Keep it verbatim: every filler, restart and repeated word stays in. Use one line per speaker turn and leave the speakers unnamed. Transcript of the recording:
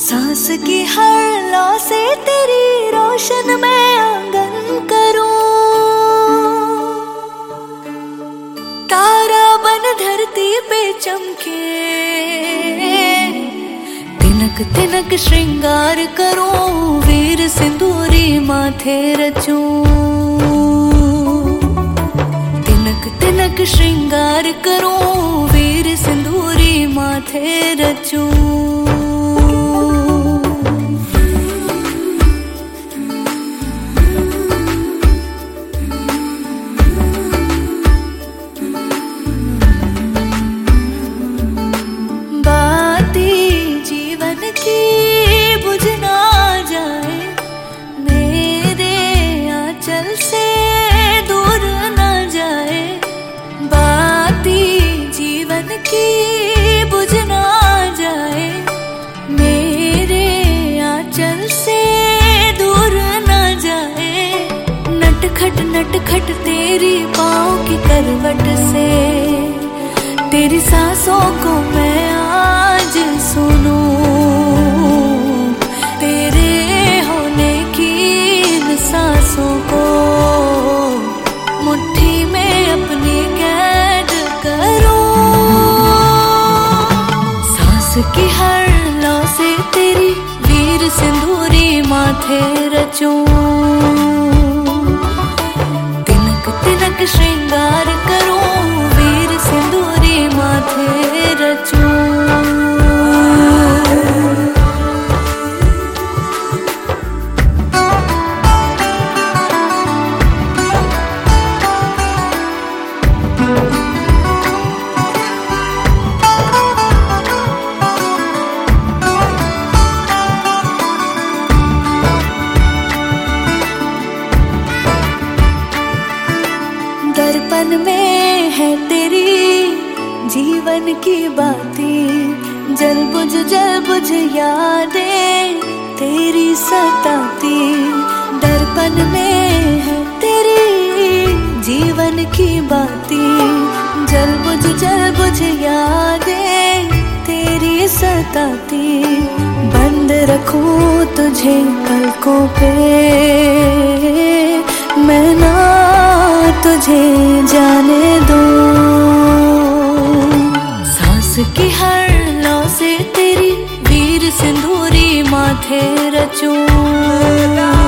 सांस की हर लौ से तेरी रोशन मैं आंगन करूं, तारा बन धरती पे चमके, तिनक तिनक श्रृंगार करूं, वीर सिंदूरी माथे रचूं, तिनक तिनक श्रृंगार करूं, वीर सिंदूरी माथे रचूं। खट नट खट तेरी पाँव की करवट से, तेरी सांसों को मैं आज सुनूं, तेरे होने की इन सांसों को मुट्ठी में अपनी कैद करूं। सांस की हर लौ से तेरी वीर सिंदूरी माथे रचूं, तिनक श्रृंगार करूं, वीर सिंदूरी माथे रचूं। दर्पण में है तेरी जीवन की बातें, जल बुझ जल बुझ यादें तेरी सताती। दर्पण में है तेरी जीवन की बातें, जल बुझ जल बुझ यादें तेरी सताती। बंद रखूं तुझे पलकों पे, मैं ना तुझे जाने दो। सांस की हर लौ से तेरी वीर सिंदूरी माथे रचूं।